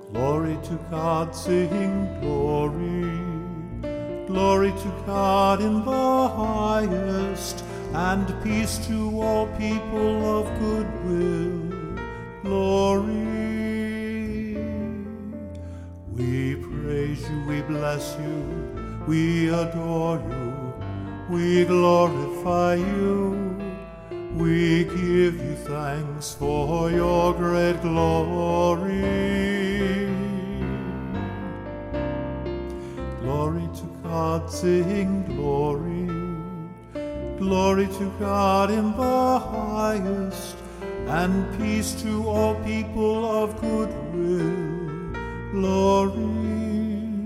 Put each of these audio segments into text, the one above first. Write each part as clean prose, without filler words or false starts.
Glory to God, sing glory. Glory to God in the highest, and peace to all people of good will. Glory. We praise you, we bless you, we adore you, we glorify you. We give you thanks for your great glory. Glory to God, sing glory. Glory to God in the highest, and peace to all people of good will. Glory.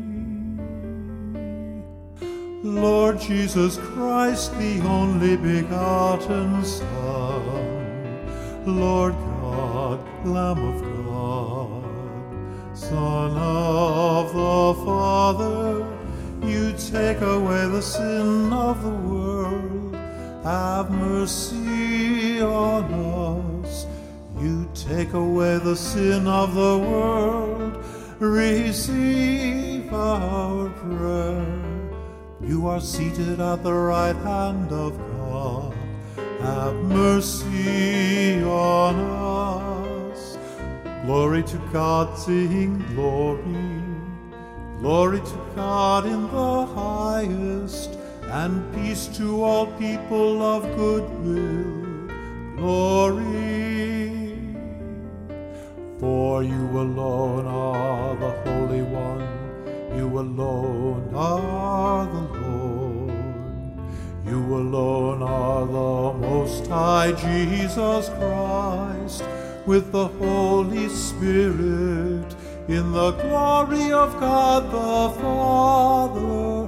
Lord Jesus Christ, the only begotten Son, Lord God, Lamb of God, Son of the Father, you take away the sin of the world. Have mercy on us. You take away the sin of the world. Receive our prayer. You are seated at the right hand of God. Have mercy on us. Glory to God, sing glory. Glory to God in the highest, and peace to all people of good will. Glory. For you alone are the Holy One. You alone are the Lord. You alone are the Most High, Jesus Christ, with the Holy Spirit, in the glory of God the Father.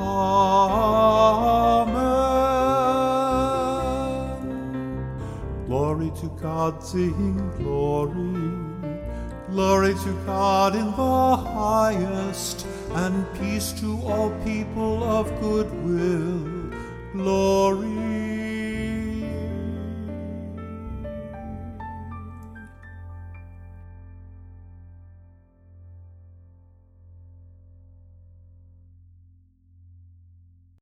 Amen. Glory to God, sing glory. Glory to God in the highest, and peace to all people of good will. Glory.